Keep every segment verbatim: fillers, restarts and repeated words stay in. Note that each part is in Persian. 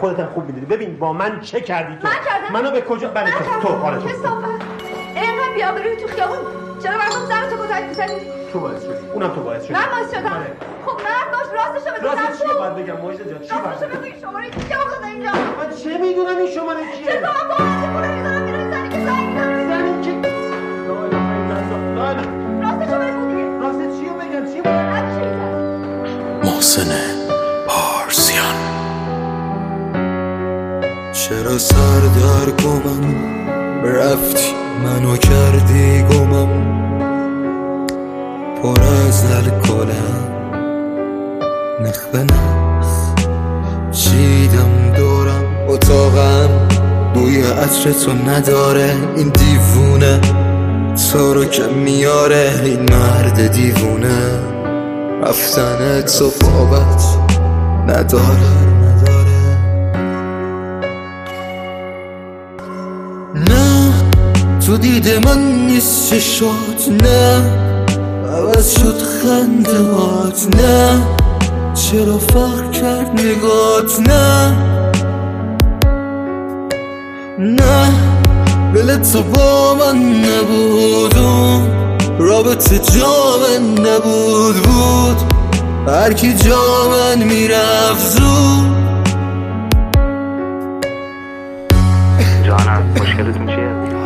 خودت هم خوب میدونی. ببین با من چه کردی تو؟ من کردم؟ منو به کجا؟ بله تو تو آره تو کثافت اینقدر بی‌آبرویی تو خیابون چرا مردم زن تو گذاشت می‌زنی؟ تو باعث شدی. اونم تو باعث شدی. من باعث شدم. خب مرد باش راستشو بگو. راستش چیه باید بگم ماجد جان؟ چی باید بگم؟ این شماره چیه افتاده اینجا؟ من چه میدونم این شماره چیه؟ چه کنم با من پول میذارم میره زنی که زنگ می‌زنه. زنی که لا اله الا الله. لا راستشو بگو دیگه. راست چیو بگم؟ چی باید؟ محسن پارسیان. چرا سر در گمم رفتی منو کردی گمم پر از الکلم نخ به نخ چیدم دورم اتاقم بوی عطر تو نداره این دیوونه تو رو که میاره این مرد دیوونه رفتن تو بابت نداره نه تو دیده من نیست چشات نه عوض شد خندهات نه چرا فرق کرد نگات نه نه دل تو با من نبود رابطه جا من نبود بود هر کی جا من میرفت زود. جانم مشکلتون چیه؟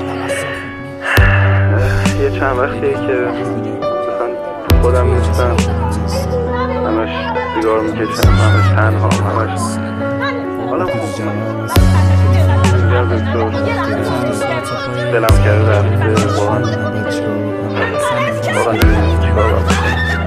یه چند وقتیه که مثلا خودم نیستم همش سیگار میکشم همش تنها همش حالا اینجا دکتر دلم کرده رفته واقعا واقعا نمیدونم چیکار باید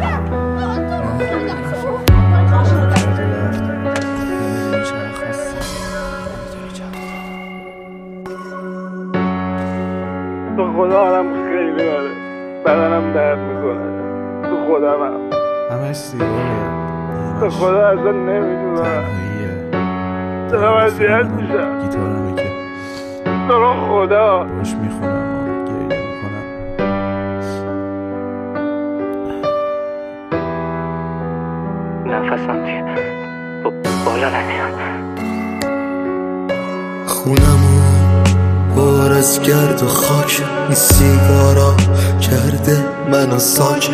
تو خدا حالم خیلی بده بدنم درد میکنه تو خودم هم همش سیگاره تو خدا اصلا نمیدونم دارم اذیت میشم گیتارمه که تو رو خدا باش میخونم گریه میکنم نفسم دیگه بالا نمیاد خونمون پر از گرد و خاک این سیگارا کرده منو ساکت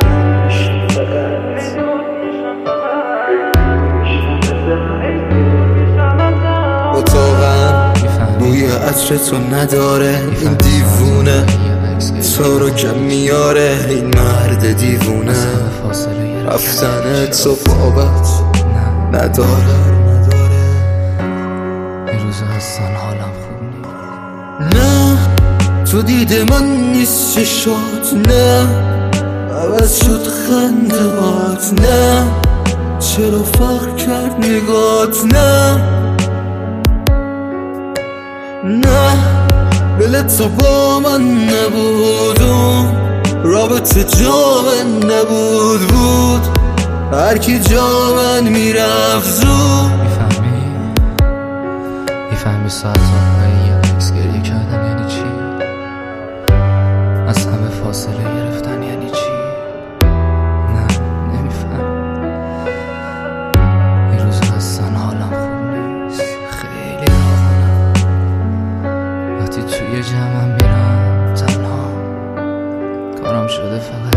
اتاقم بوی عطر تو نداره این دیوونه تو رو که میاره این مرد دیوونه رفتن تو بابت نداره این روزا هستن حالم خوب نیست نه تو دیده من نیست چشات نه عوض شد خندهات نه چرا فرق کرد نگات نه نه دل تو با من نبود رابطه جا من نبود بود هر کی جا من میرفت زود. میفهمی؟ میفهمی ساعت آقایی یا عکس گریه کردن یعنی چی؟ از همه فاصله گرفتن یعنی چی؟ نه نمیفهم این روزا هستن حالم خوب نیست خیلی راغونم وقتی توی جمعم میرم تنها کارم شده فقط